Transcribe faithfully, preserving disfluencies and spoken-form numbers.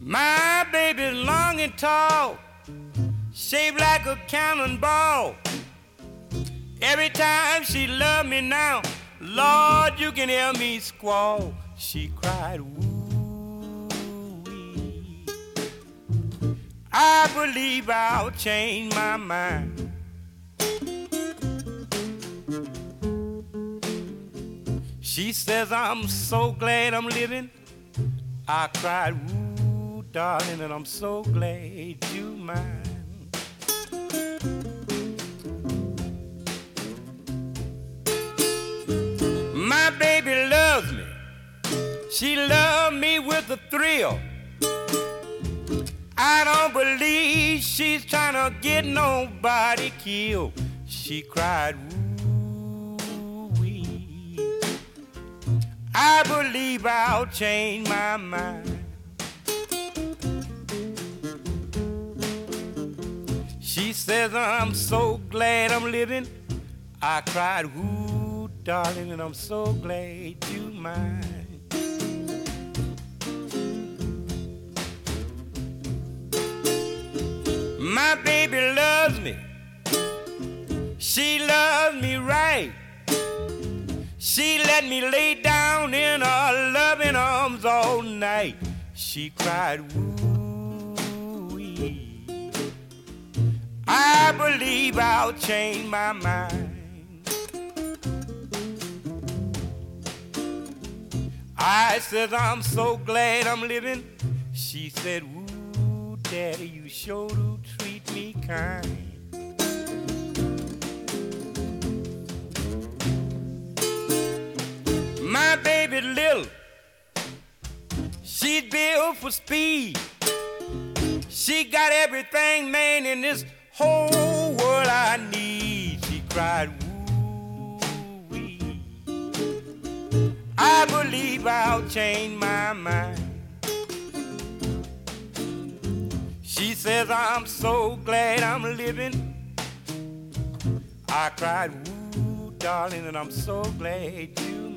My baby's long and tall, shaped like a cannonball. Every time she love me now, Lord, you can hear me squall. She cried, woo-wee. I believe I'll change my mind. She says, I'm so glad I'm living. I cried, woo, darling, and I'm so glad you mine. My baby loves me. She loves me with a thrill. I don't believe she's trying to get nobody killed. She cried, woo-wee. I believe I'll change my mind. She says, I'm so glad I'm living. I cried, woo, darling, and I'm so glad you mine. My baby loves me. She loves me right. She let me lay down in her loving arms all night. She cried, woo-wee. I believe I'll change my mind. I said, I'm so glad I'm living. She said, woo, daddy, you sure do treat me kind. My baby little, she's built for speed. She got everything, man, in this whole world I need. She cried, woo-wee. I believe I'll change my mind. She says, I'm so glad I'm living. I cried, woo, darling, and I'm so glad you